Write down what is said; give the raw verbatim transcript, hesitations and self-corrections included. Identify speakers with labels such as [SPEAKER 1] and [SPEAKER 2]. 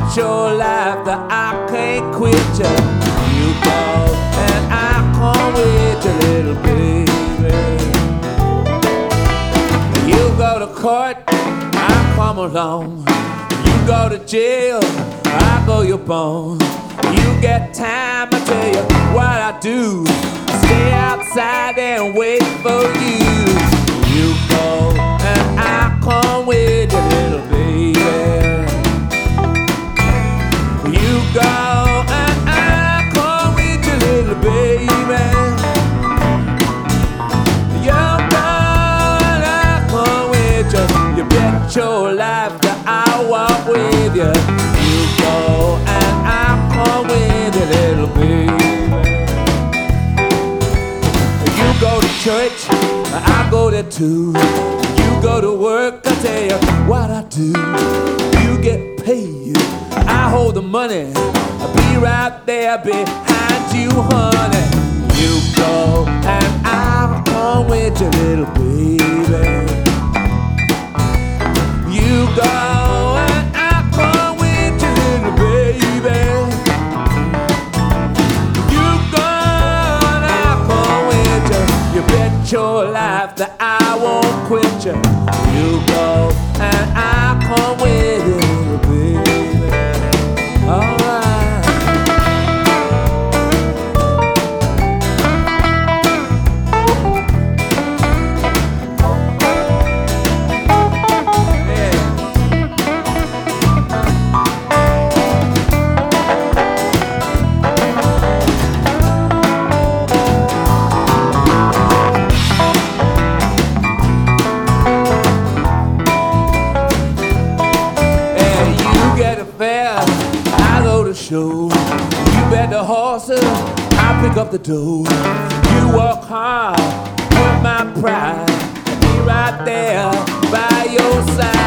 [SPEAKER 1] your life that I can't quit you. You go and I come with you, little baby. You go to court, I come along. You go to jail, I go your bone. You get time, I tell you what I do. Stay outside and wait for you. You go and I come with you, little baby. You go and I come with you, little baby. You go and I come with you. You bet your life that I walk with you. You go and I come with you, little baby. You go to church, I go there too. You go to work, I tell you what I do. You get paid, I hold the money. I'll be right there behind you, honey. You go and I'll come with you, little baby. You go and I'll come with you, little baby. You go and I'll come with you. You bet your life that I won't quit you. You go and I'll come with you, little baby. Alright. I go to show. You bet the horses, I pick up the dough. You work hard, hurt my pride. Be right there by your side.